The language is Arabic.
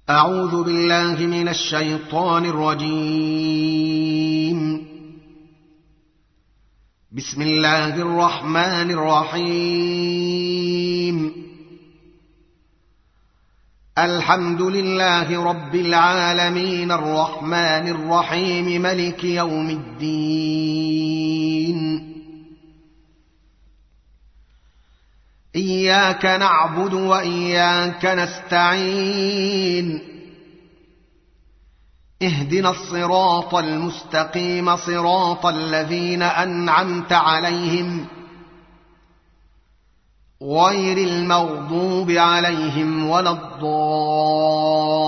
أعوذ بالله من الشيطان الرجيم. بسم الله الرحمن الرحيم. الحمد لله رب العالمين الرحمن الرحيم ملك يوم الدين. إياك نعبد وإياك نستعين. اهدنا الصراط المستقيم صراط الذين أنعمت عليهم غير المغضوب عليهم ولا الضالين.